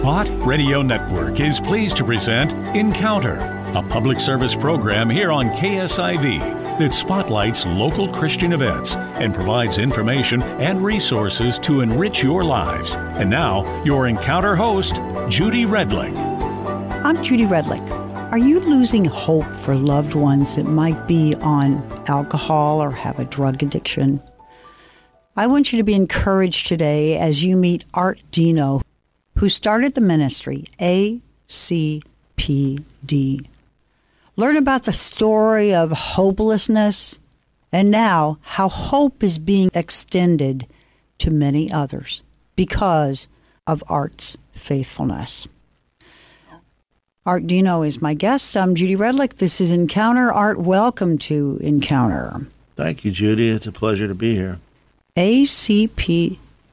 Spot Radio Network is pleased to present Encounter, a public service program here on KSIV that spotlights local Christian events and provides information and resources to enrich your lives. And now, your Encounter host, Judy Redlick. I'm Judy Redlick. Are you losing hope for loved ones that might be on alcohol or have a drug addiction? I want you to be encouraged today as you meet Art Dino, who started the ministry, ACPD. Learn about the story of hopelessness and now how hope is being extended to many others because of Art's faithfulness. Art Dino is my guest. I'm Judy Redlick. This is Encounter. Art, welcome to Encounter. Thank you, Judy. It's a pleasure to be here. ACPD.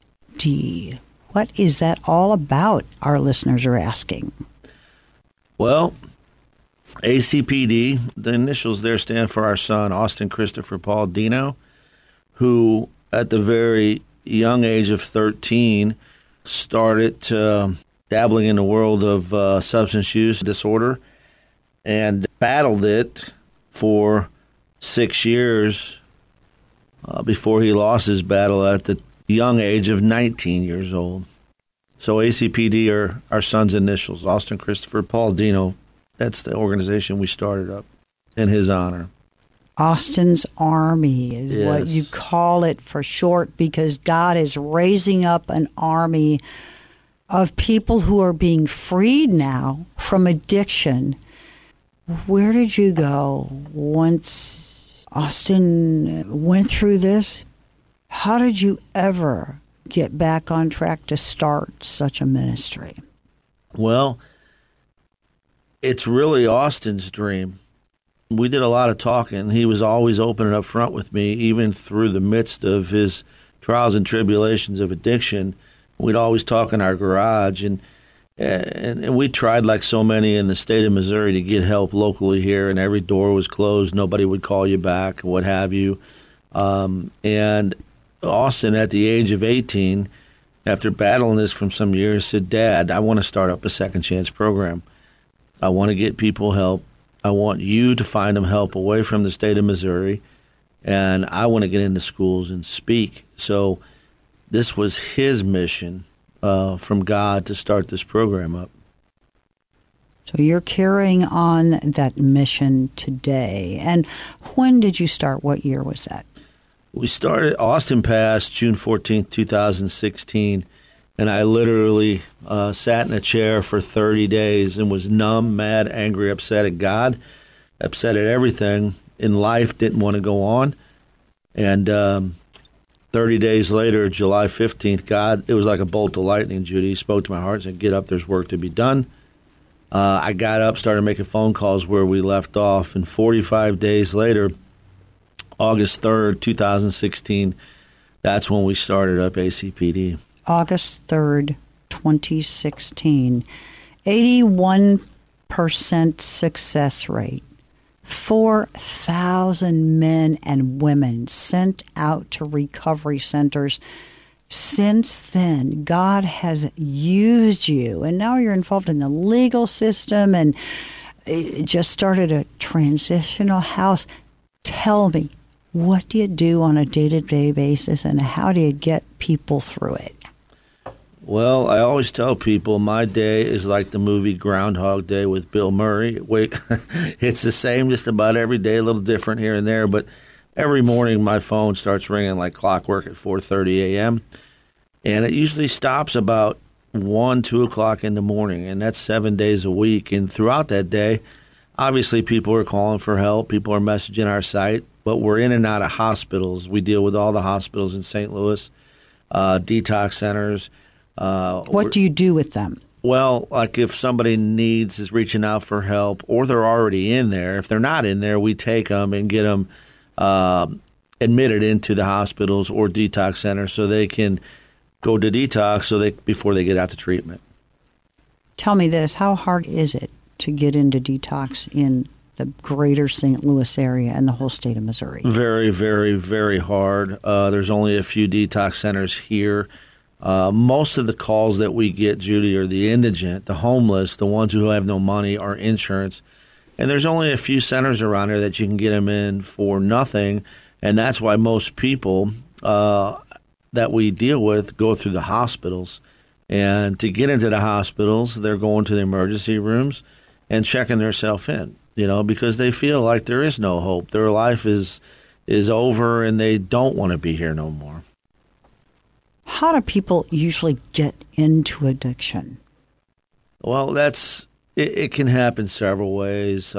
What is that all about, our listeners are asking? Well, ACPD, the initials there stand for our son, Austin Christopher Paul Dino, who at the very young age of 13 started dabbling in the world of substance use disorder and battled it for 6 years before he lost his battle at the young age of 19 years old. So ACPD are our son's initials, Austin Christopher Paul Dino. That's the organization we started up in his honor. Austin's Army is what you call it for short, because God is raising up an army of people who are being freed now from addiction. Where did you go once Austin went through this? How did you ever get back on track to start such a ministry? Well, it's really Austin's dream. We did a lot of talking. He was always open and up front with me, even through the midst of his trials and tribulations of addiction. We'd always talk in our garage, and we tried, like so many in the state of Missouri, to get help locally here, and every door was closed. Nobody would call you back, what have you. And Austin, at the age of 18, after battling this from some years, said, "Dad, I want to start up a second chance program. I want to get people help. I want you to find them help away from the state of Missouri, and I want to get into schools and speak." So this was his mission from God to start this program up. So you're carrying on that mission today. And when did you start? What year was that? We started, Austin passed June 14th, 2016, and I literally sat in a chair for 30 days and was numb, mad, angry, upset at God, upset at everything in life, didn't want to go on. And 30 days later, July 15th, God, it was like a bolt of lightning, Judy. He spoke to my heart and said, "Get up, there's work to be done." I got up, started making phone calls where we left off, and 45 days later, August 3rd, 2016, that's when we started up ACPD. August 3rd, 2016, 81% success rate. 4,000 men and women sent out to recovery centers. Since then, God has used you, and now you're involved in the legal system and just started a transitional house. Tell me, what do you do on a day-to-day basis, and how do you get people through it? Well, I always tell people my day is like the movie Groundhog Day with Bill Murray. It's the same just about every day, a little different here and there, but every morning my phone starts ringing like clockwork at 4:30 a.m., and it usually stops about 1, 2 o'clock in the morning, and that's 7 days a week. And throughout that day, obviously people are calling for help, people are messaging our site, but we're in and out of hospitals. We deal with all the hospitals in St. Louis, detox centers. What do you do with them? Well, like if somebody is reaching out for help, or they're already in there. If they're not in there, we take them and get them admitted into the hospitals or detox centers so they can go to detox before they get out to treatment. Tell me this, how hard is it to get into detox in the greater St. Louis area and the whole state of Missouri? Very, very, very hard. There's only a few detox centers here. Most of the calls that we get, Judy, are the indigent, the homeless, the ones who have no money or insurance. And there's only a few centers around here that you can get them in for nothing. And that's why most people that we deal with go through the hospitals. And to get into the hospitals, they're going to the emergency rooms and checking themselves in, because they feel like there is no hope. Their life is over and they don't want to be here no more. How do people usually get into addiction? Well, it can happen several ways.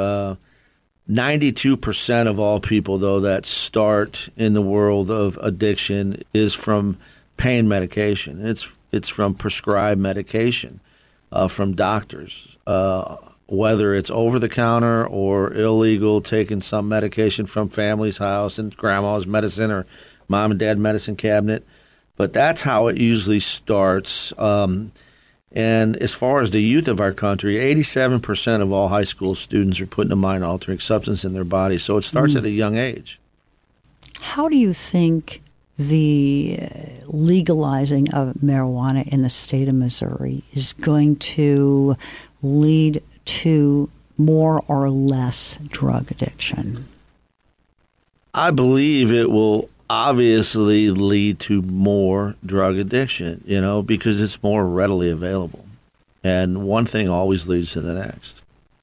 92% of all people, though, that start in the world of addiction is from pain medication. It's from prescribed medication from doctors, whether it's over-the-counter or illegal, taking some medication from family's house and grandma's medicine or mom and dad medicine cabinet. But that's how it usually starts. And as far as the youth of our country, 87% of all high school students are putting a mind-altering substance in their body. So it starts at a young age. How do you think the legalizing of marijuana in the state of Missouri is going to lead to more or less drug addiction? I believe it will obviously lead to more drug addiction, because it's more readily available. And one thing always leads to the next.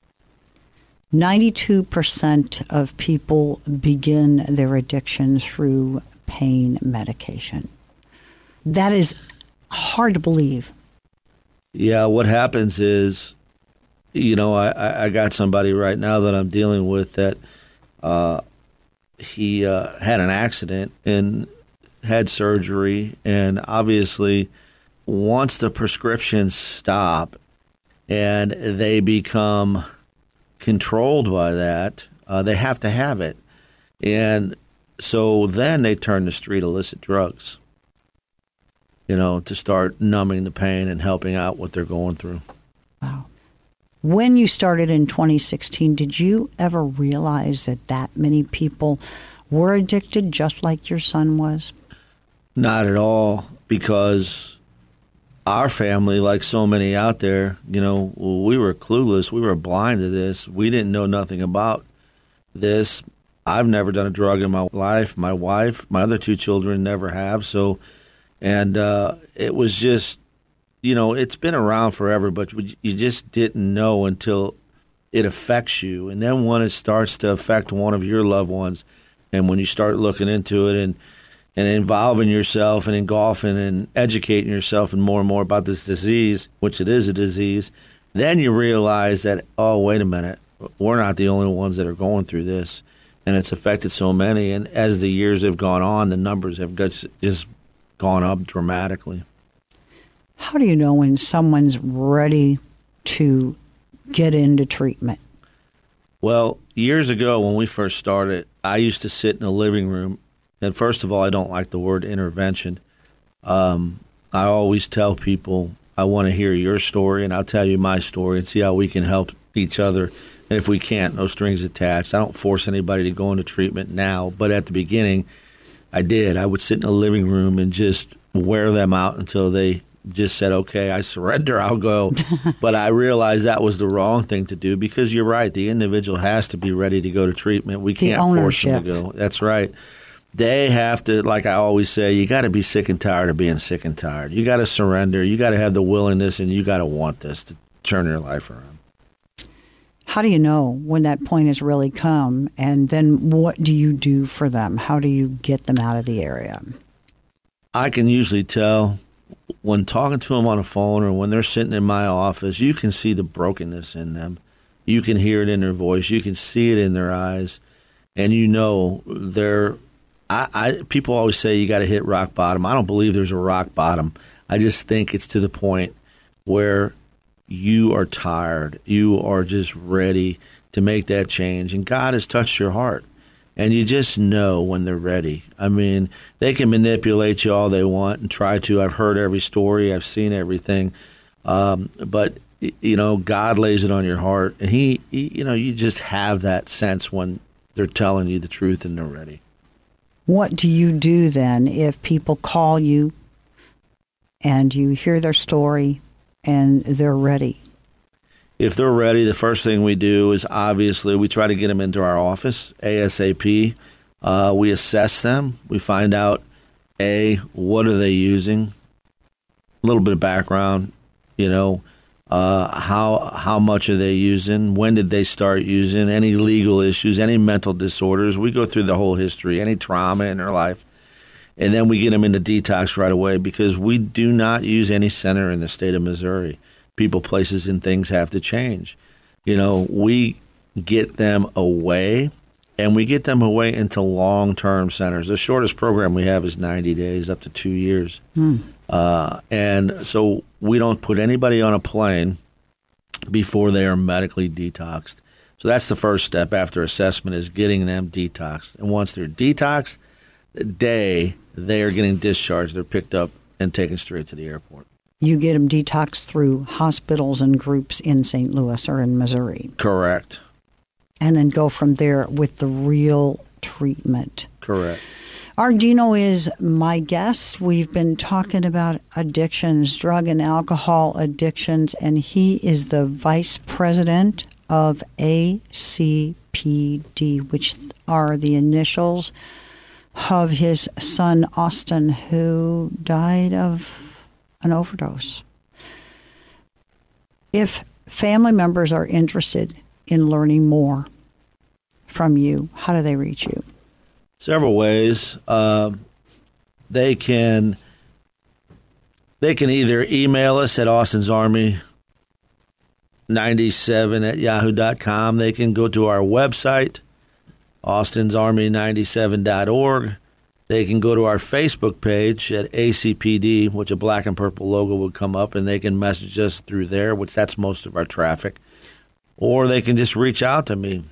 92% of people begin their addiction through pain medication. That is hard to believe. Yeah, what happens is, I got somebody right now that I'm dealing with that he had an accident and had surgery, and obviously once the prescriptions stop and they become controlled by that, they have to have it. And so then they turn to street illicit drugs, to start numbing the pain and helping out what they're going through. Wow. When you started in 2016, did you ever realize that many people were addicted just like your son was? Not at all, because our family, like so many out there, we were clueless. We were blind to this. We didn't know nothing about this. I've never done a drug in my life. My wife, my other two children never have. So, and it was just, it's been around forever, but you just didn't know until it affects you. And then when it starts to affect one of your loved ones, and when you start looking into it and involving yourself and engulfing and educating yourself and more about this disease, which it is a disease, then you realize that, oh, wait a minute, we're not the only ones that are going through this. And it's affected so many. And as the years have gone on, the numbers have just gone up dramatically. How do you know when someone's ready to get into treatment? Well, years ago when we first started, I used to sit in the living room. And first of all, I don't like the word intervention. I always tell people, I want to hear your story, and I'll tell you my story and see how we can help each other. And if we can't, no strings attached. I don't force anybody to go into treatment now. But at the beginning, I did. I would sit in the living room and just wear them out until they just said, okay, I surrender, I'll go. But I realized that was the wrong thing to do, because you're right. The individual has to be ready to go to treatment. We can't force them to go. That's right. They have to, like I always say, you got to be sick and tired of being sick and tired. You got to surrender. You got to have the willingness, and you got to want this to turn your life around. How do you know when that point has really come? And then what do you do for them? How do you get them out of the area? I can usually tell when talking to them on the phone or when they're sitting in my office. You can see the brokenness in them. You can hear it in their voice. You can see it in their eyes. And they're... people always say you got to hit rock bottom. I don't believe there's a rock bottom. I just think it's to the point where you are tired. You are just ready to make that change. And God has touched your heart. And you just know when they're ready. I mean, they can manipulate you all they want and try to. I've heard every story. I've seen everything. But, God lays it on your heart. And you just have that sense when they're telling you the truth and they're ready. What do you do then if people call you and you hear their story and they're ready? If they're ready, the first thing we do is obviously we try to get them into our office ASAP. We assess them. We find out, what are they using? A little bit of background, how much are they using? When did they start using? Any legal issues? Any mental disorders? We go through the whole history, any trauma in their life. And then we get them into detox right away because we do not use any center in the state of Missouri. People, places, and things have to change. We get them away, and we get them away into long-term centers. The shortest program we have is 90 days, up to 2 years. And so we don't put anybody on a plane before they are medically detoxed. So that's the first step after assessment, is getting them detoxed. And once they're detoxed, the day they are getting discharged, they're picked up and taken straight to the airport. You get them detoxed through hospitals and groups in St. Louis or in Missouri. Correct. And then go from there with the real treatment. Correct. Art Dino is my guest. We've been talking about addictions, drug and alcohol addictions, and he is the vice president of ACPD, which are the initials of his son, Austin, who died of an overdose. If family members are interested in learning more from you, how do they reach you? Several ways. They can either email us at austinsarmy97@yahoo.com. They can go to our website, austinsarmy97.org. They can go to our Facebook page at ACPD, which a black and purple logo would come up, and they can message us through there, which that's most of our traffic. Or they can just reach out to me,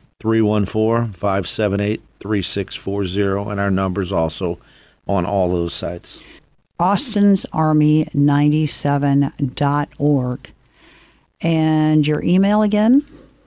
314-578-3640, and our number's also on all those sites. austinsarmy97.org. And your email again?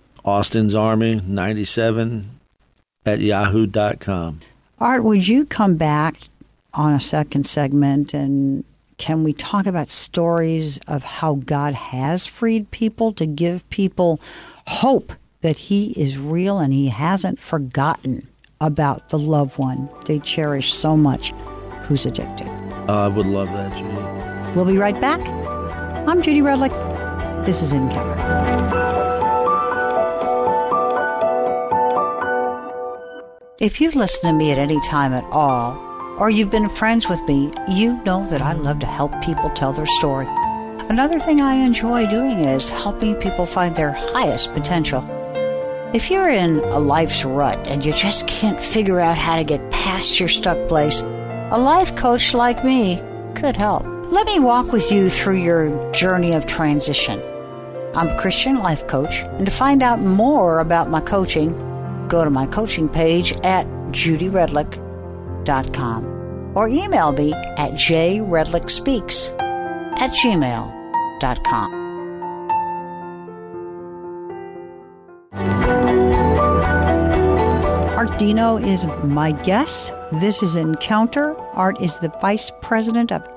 austinsarmy97@yahoo.com. Art, would you come back on a second segment, and can we talk about stories of how God has freed people to give people hope that he is real and he hasn't forgotten about the loved one they cherish so much who's addicted? I would love that, Judy. We'll be right back. I'm Judy Redlick. This is Encounter. If you've listened to me at any time at all, or you've been friends with me, you know that I love to help people tell their story. Another thing I enjoy doing is helping people find their highest potential. If you're in a life's rut and you just can't figure out how to get past your stuck place, a life coach like me could help. Let me walk with you through your journey of transition. I'm a Christian life coach, and to find out more about my coaching, go to my coaching page at judyredlick.com or email me at jredlickspeaks@gmail.com. Art Dino is my guest. This is Encounter. Art is the vice president of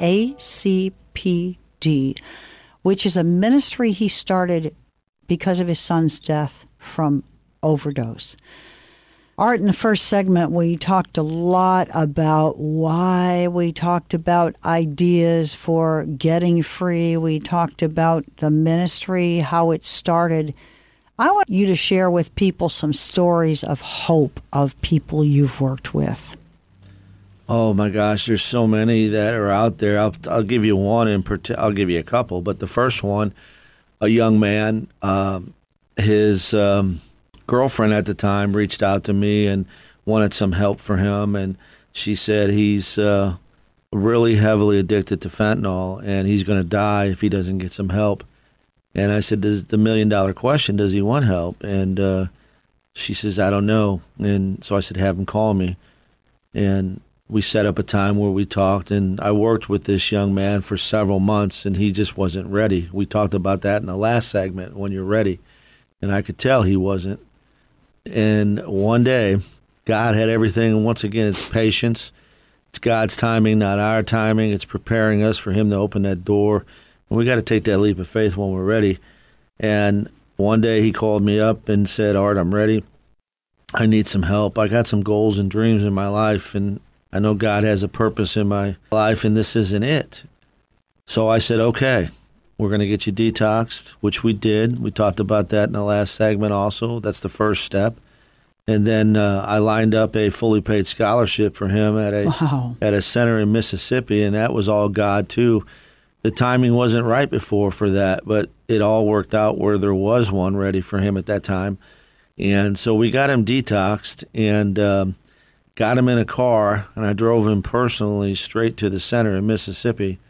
ACPD, which is a ministry he started because of his son's death from overdose. Art, in the first segment, we talked a lot about why. We talked about ideas for getting free. We talked about the ministry, how it started. I want you to share with people some stories of hope of people you've worked with. Oh, my gosh, there's so many that are out there. I'll give you one in particular. I'll give you a couple. But the first one, a young man, his girlfriend at the time reached out to me and wanted some help for him. And she said he's really heavily addicted to fentanyl, and he's going to die if he doesn't get some help. And I said, "This is the million-dollar question. Does he want help?" And she says, "I don't know." And so I said, "Have him call me." And we set up a time where we talked, and I worked with this young man for several months, and he just wasn't ready. We talked about that in the last segment, when you're ready. And I could tell he wasn't. And one day, God had everything, and once again, it's patience. It's God's timing, not our timing. It's preparing us for him to open that door. And we got to take that leap of faith when we're ready. And one day he called me up and said, Art, I'm ready. I need some help. I got some goals and dreams in my life, and I know God has a purpose in my life, and this isn't it. So I said, okay, we're going to get you detoxed, which we did. We talked about that in the last segment also. That's the first step. And then I lined up a fully paid scholarship for him at a center in Mississippi, and that was all God, too. The timing wasn't right before for that, but it all worked out where there was one ready for him at that time. And so we got him detoxed and got him in a car, and I drove him personally straight to the center in Mississippi.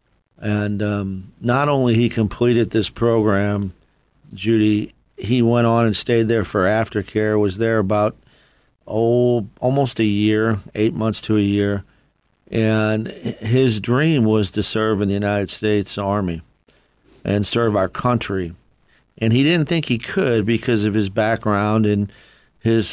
And not only he completed this program, Judy, he went on and stayed there for aftercare, was there about, almost a year, 8 months to a year. And his dream was to serve in the United States Army and serve our country. And he didn't think he could because of his background and his,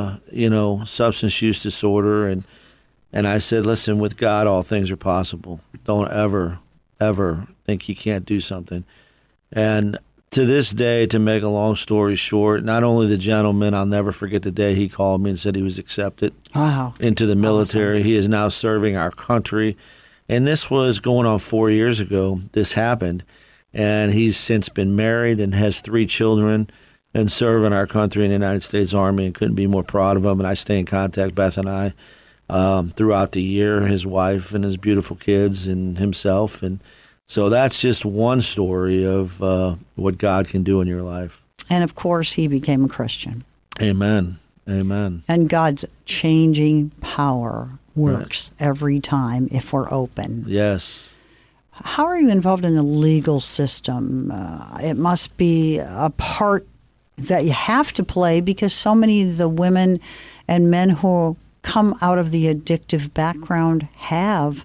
substance use disorder. And I said, listen, with God, all things are possible. Don't ever think you can't do something. And to this day, to make a long story short, not only the gentleman, I'll never forget the day he called me and said he was accepted into the military. Awesome. He is now serving our country. And this was going on 4 years ago. This happened. And he's since been married and has 3 children and serving our country in the United States Army, and couldn't be more proud of him. And I stay in contact, Beth and I, throughout the year, his wife and his beautiful kids and himself. And so that's just one story of what God can do in your life. And, of course, he became a Christian. Amen. Amen. And God's changing power works every time if we're open. Yes. How are you involved in the legal system? It must be a part that you have to play because so many of the women and men who come out of the addictive background have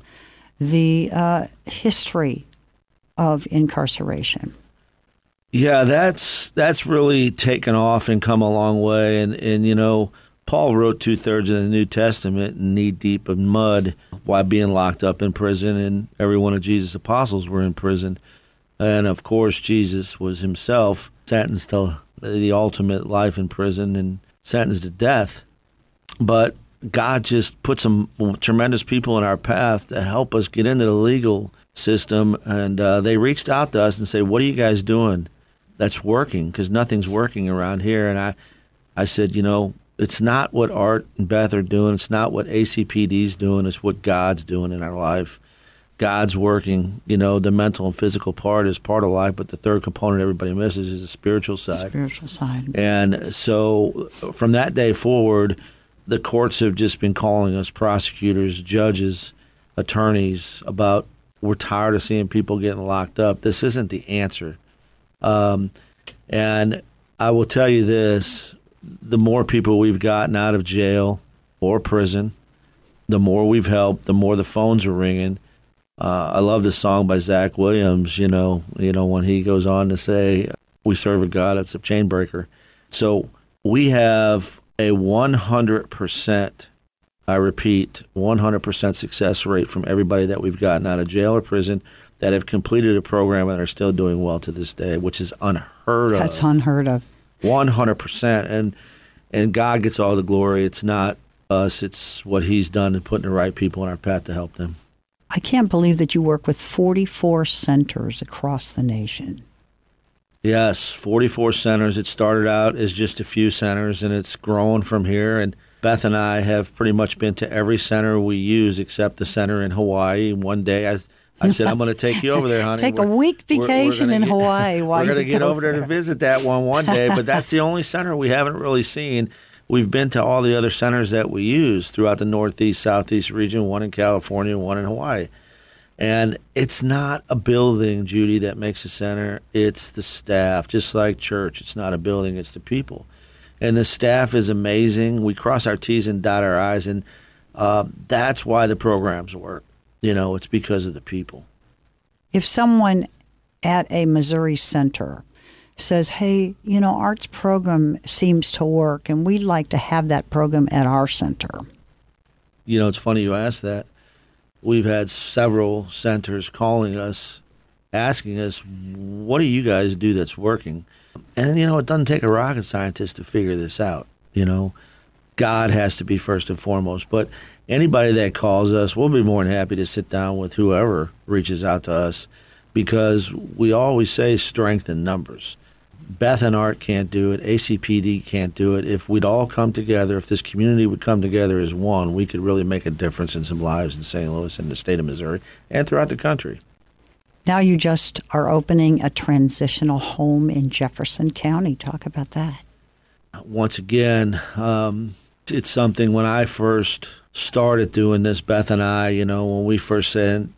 the history of incarceration. Yeah, that's really taken off and come a long way. And Paul wrote 2/3 of the New Testament knee deep in mud while being locked up in prison, and every one of Jesus' apostles were in prison. And of course, Jesus was himself sentenced to the ultimate life in prison and sentenced to death. But God just put some tremendous people in our path to help us get into the legal system. And they reached out to us and said, what are you guys doing that's working? Because nothing's working around here. And I said, it's not what Art and Beth are doing. It's not what ACPD's doing. It's what God's doing in our life. God's working. The mental and physical part is part of life, but the third component everybody misses is the spiritual side. Spiritual side. And so from that day forward, the courts have just been calling us, prosecutors, judges, attorneys, about we're tired of seeing people getting locked up. This isn't the answer. And I will tell you this, the more people we've gotten out of jail or prison, the more we've helped, the more the phones are ringing. I love this song by Zach Williams, when he goes on to say, we serve a God that's a chain breaker. So we have a 100%, I repeat, 100% success rate from everybody that we've gotten out of jail or prison that have completed a program and are still doing well to this day, which is unheard of. That's unheard of. 100%. And God gets all the glory. It's not us. It's what he's done in putting the right people in our path to help them. I can't believe that you work with 44 centers across the nation. Yes, 44 centers. It started out as just a few centers, and it's grown from here. And Beth and I have pretty much been to every center we use except the center in Hawaii. One day I said, I'm going to take you over there, honey. Take a week vacation in Hawaii. We're going to get over there to visit that one day, but that's the only center we haven't really seen. We've been to all the other centers that we use throughout the Northeast, Southeast region, one in California, one in Hawaii. And it's not a building, Judy, that makes a center. It's the staff, just like church. It's not a building, it's the people. And the staff is amazing. We cross our T's and dot our I's, and that's why the programs work. It's because of the people. If someone at a Missouri center says, hey, Art's program seems to work, and we'd like to have that program at our center. It's funny you ask that. We've had several centers calling us, asking us, what do you guys do that's working? And, it doesn't take a rocket scientist to figure this out. God has to be first and foremost. But anybody that calls us, we'll be more than happy to sit down with whoever reaches out to us, because we always say strength in numbers. Beth and Art can't do it. ACPD can't do it. If we'd all come together, if this community would come together as one, we could really make a difference in some lives in St. Louis and the state of Missouri and throughout the country. Now you just are opening a transitional home in Jefferson County. Talk about that. Once again, it's something when I first started doing this, Beth and I, when we first said,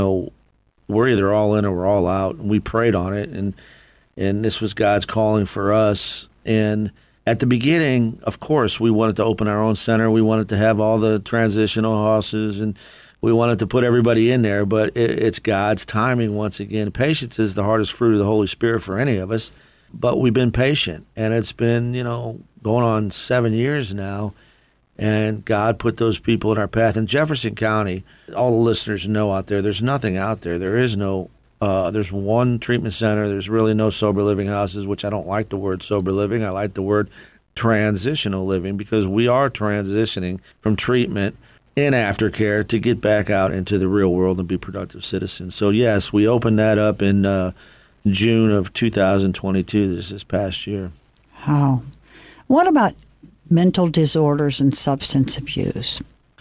we're either all in or we're all out, and we prayed on it, and this was God's calling for us. And at the beginning, of course, we wanted to open our own center. We wanted to have all the transitional houses, and we wanted to put everybody in there, but it's God's timing once again. Patience is the hardest fruit of the Holy Spirit for any of us, but we've been patient, and it's been, going on 7 years now, and God put those people in our path. In Jefferson County, all the listeners know out there, there's nothing out there. There is no there's one treatment center. There's really no sober living houses, which I don't like the word sober living. I like the word transitional living, because we are transitioning from treatment in aftercare to get back out into the real world and be productive citizens. So, yes, we opened that up in June of 2022, this past year. Wow. What about mental disorders and substance abuse?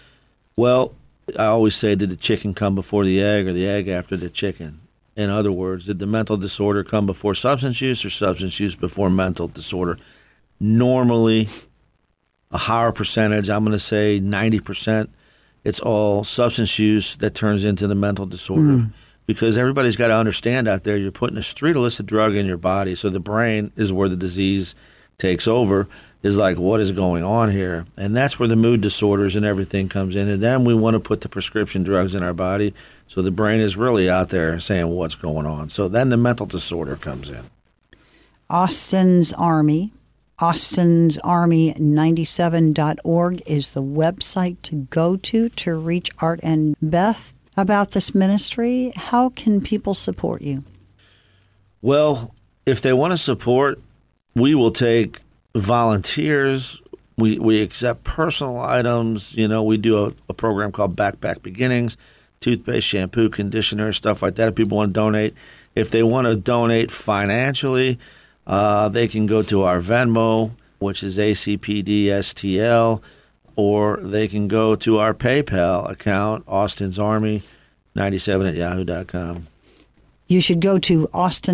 Well, I always say, did the chicken come before the egg or the egg after the chicken? In other words, did the mental disorder come before substance use or substance use before mental disorder? Normally, a higher percentage, I'm going to say 90%, it's all substance use that turns into the mental disorder. Because everybody's got to understand out there, you're putting a street illicit drug in your body, so the brain is where the disease takes over, is like, what is going on here? And that's where the mood disorders and everything comes in. And then we want to put the prescription drugs in our body, so the brain is really out there saying what's going on. So then the mental disorder comes in. Austin's Army, AustonsArmy97.org is the website to go to reach Art and Beth about this ministry. How can people support you? Well, if they want to support, we will take volunteers. We accept personal items. We do a program called Backpack Beginnings, toothpaste, shampoo, conditioner, stuff like that, if people want to donate. If they want to donate financially, they can go to our Venmo, which is ACPDSTL, or they can go to our PayPal account, AustonsArmy97@yahoo.com. You should go to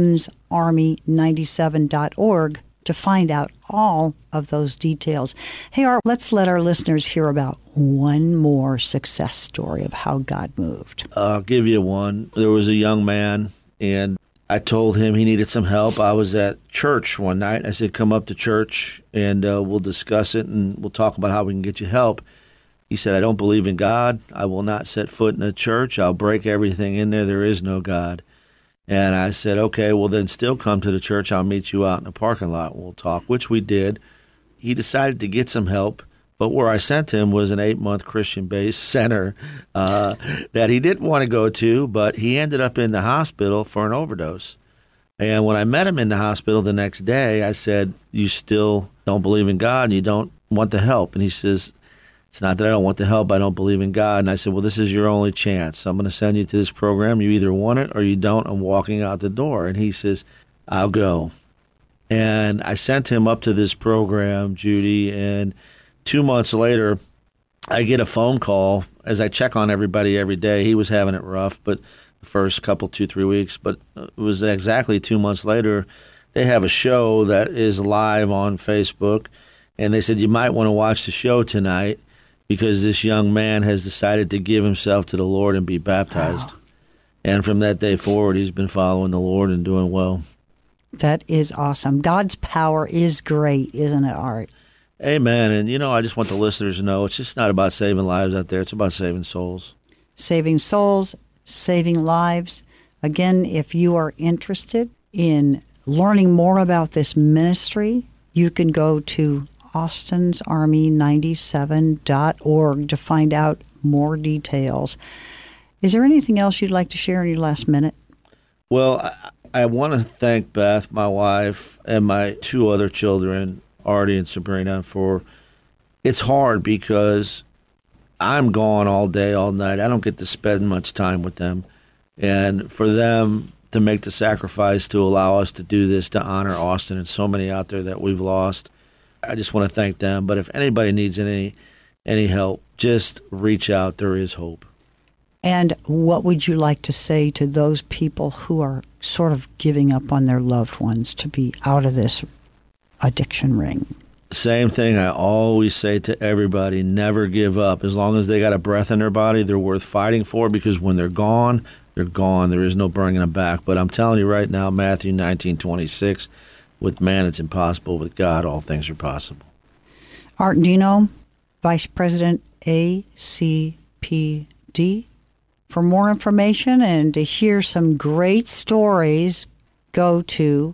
AustonsArmy97.org to find out all of those details. Hey, Art, let's let our listeners hear about one more success story of how God moved. I'll give you one. There was a young man, and I told him he needed some help. I was at church one night. I said, come up to church, and we'll discuss it, and we'll talk about how we can get you help. He said, I don't believe in God. I will not set foot in a church. I'll break everything in there. There is no God. And I said, okay, well, then still come to the church. I'll meet you out in the parking lot. We'll talk, which we did. He decided to get some help, but where I sent him was an 8-month Christian-based center that he didn't want to go to, but he ended up in the hospital for an overdose. And when I met him in the hospital the next day, I said, you still don't believe in God and you don't want the help? And he says, it's not that I don't want the help, I don't believe in God. And I said, well, this is your only chance. I'm going to send you to this program. You either want it or you don't. I'm walking out the door. And he says, I'll go. And I sent him up to this program, Judy, and 2 months later, I get a phone call as I check on everybody every day. He was having it rough, but the first couple, 2-3 weeks. But it was exactly 2 months later, they have a show that is live on Facebook. And they said, you might want to watch the show tonight, because this young man has decided to give himself to the Lord and be baptized. Wow. And from that day forward, he's been following the Lord and doing well. That is awesome. God's power is great, isn't it, Art? Amen. And, I just want the listeners to know it's just not about saving lives out there. It's about saving souls. Saving souls, saving lives. Again, if you are interested in learning more about this ministry, you can go to AustonsArmy97.org to find out more details. Is there anything else you'd like to share in your last minute? Well, I want to thank Beth, my wife, and my 2 other children, Artie and Sabrina, for it's hard because I'm gone all day, all night. I don't get to spend much time with them. And for them to make the sacrifice to allow us to do this, to honor Austin and so many out there that we've lost, I just want to thank them. But if anybody needs any help, just reach out. There is hope. And what would you like to say to those people who are sort of giving up on their loved ones to be out of this addiction ring? Same thing I always say to everybody, never give up. As long as they got a breath in their body, they're worth fighting for, because when they're gone, they're gone. There is no bringing them back. But I'm telling you right now, Matthew 19:26, with man it's impossible. With God, all things are possible. Art Dino, Vice President ACPD. For more information and to hear some great stories, go to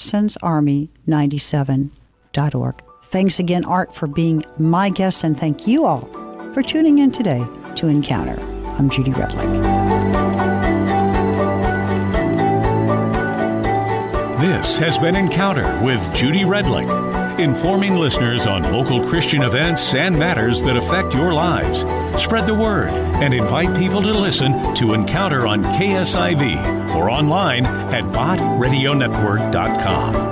austinsarmy97.org. Thanks again, Art, for being my guest, and thank you all for tuning in today to Encounter. I'm Judy Redlick. This has been Encounter with Judy Redlick, informing listeners on local Christian events and matters that affect your lives. Spread the word and invite people to listen to Encounter on KSIV or online at botradionetwork.com.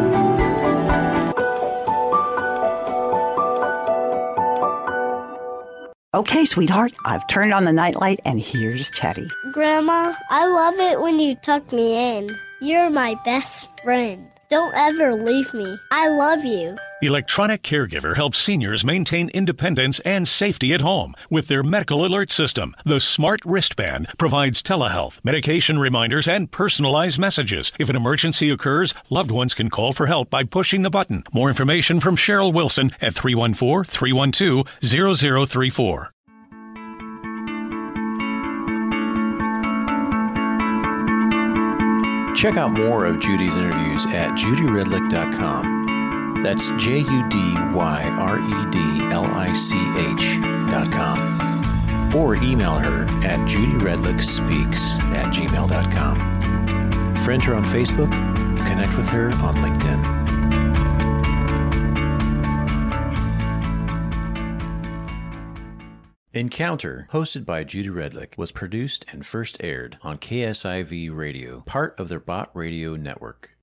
Okay, sweetheart, I've turned on the nightlight, and here's Teddy. Grandma, I love it when you tuck me in. You're my best friend. Don't ever leave me. I love you. Electronic Caregiver helps seniors maintain independence and safety at home with their medical alert system. The Smart Wristband provides telehealth, medication reminders, and personalized messages. If an emergency occurs, loved ones can call for help by pushing the button. More information from Cheryl Wilson at 314-312-0034. Check out more of Judy's interviews at judyredlich.com. That's JUDYREDLICH.com. Or email her at judyredlichspeaks@gmail.com. Friend her on Facebook. Connect with her on LinkedIn. Encounter, hosted by Judy Redlick, was produced and first aired on KSIV Radio, part of their Bot Radio network.